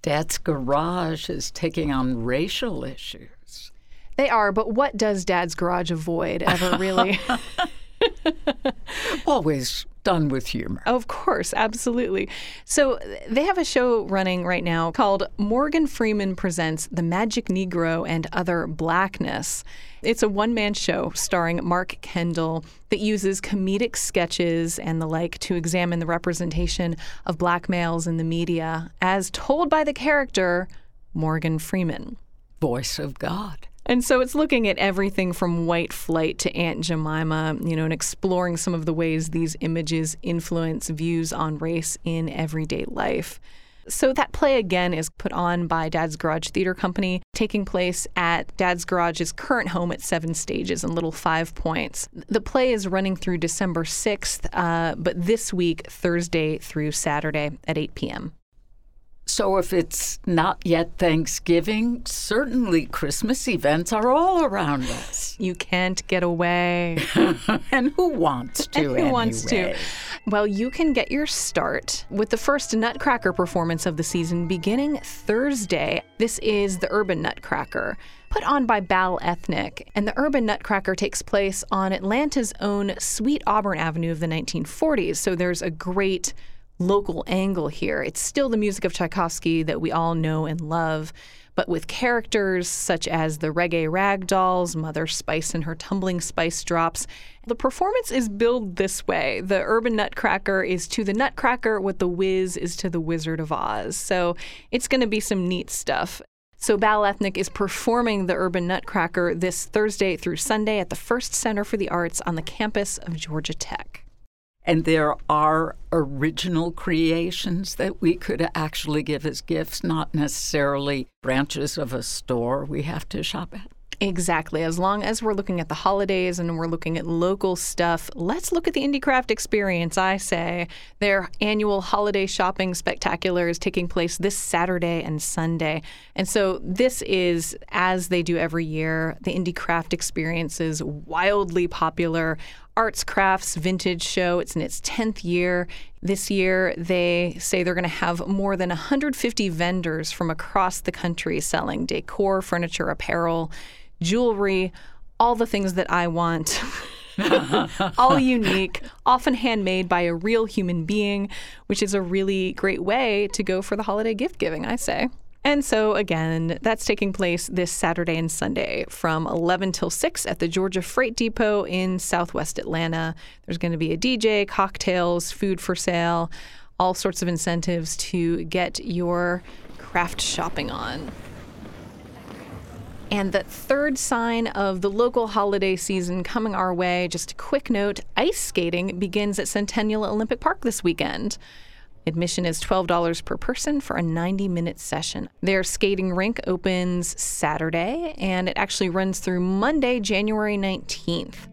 Dad's Garage is taking on racial issues. They are, but what does Dad's Garage avoid ever really? Always done with humor. Of course, absolutely. So they have a show running right now called Morgan Freeman Presents The Magic Negro and Other Blackness. It's a one-man show starring Mark Kendall that uses comedic sketches and the like to examine the representation of black males in the media as told by the character Morgan Freeman. Voice of God. And so it's looking at everything from white flight to Aunt Jemima, and exploring some of the ways these images influence views on race in everyday life. So that play, again, is put on by Dad's Garage Theater Company, taking place at Dad's Garage's current home at 7 Stages in Little 5 Points. The play is running through December 6th, but this week, Thursday through Saturday at 8 p.m. So if it's not yet Thanksgiving, certainly Christmas events are all around us. You can't get away. And who wants to anyway? Who wants to? Well, you can get your start with the first Nutcracker performance of the season beginning Thursday. This is the Urban Nutcracker, put on by Bal Ethnic. And the Urban Nutcracker takes place on Atlanta's own Sweet Auburn Avenue of the 1940s. So there's a great local angle here. It's still the music of Tchaikovsky that we all know and love, but with characters such as the reggae ragdolls, Mother Spice and her tumbling spice drops. The performance is billed this way. The Urban Nutcracker is to the Nutcracker what the Wiz is to the Wizard of Oz. So it's going to be some neat stuff. So Bal Ethnic is performing the Urban Nutcracker this Thursday through Sunday at the First Center for the Arts on the campus of Georgia Tech. And there are original creations that we could actually give as gifts, not necessarily branches of a store we have to shop at. Exactly. As long as we're looking at the holidays and we're looking at local stuff, let's look at the IndieCraft Experience, I say. Their annual holiday shopping spectacular is taking place this Saturday and Sunday. And so this is, as they do every year, the IndieCraft Experience's wildly popular arts, crafts, vintage show. It's in its 10th year. This year, they say they're going to have more than 150 vendors from across the country selling decor, furniture, apparel, jewelry, all the things that I want. All unique, often handmade by a real human being, which is a really great way to go for the holiday gift giving, I say. And so, again, that's taking place this Saturday and Sunday from 11 till 6 at the Georgia Freight Depot in Southwest Atlanta. There's going to be a DJ, cocktails, food for sale, all sorts of incentives to get your craft shopping on. And the third sign of the local holiday season coming our way, just a quick note, ice skating begins at Centennial Olympic Park this weekend. Admission is $12 per person for a 90-minute session. Their skating rink opens Saturday, and it actually runs through Monday, January 19th.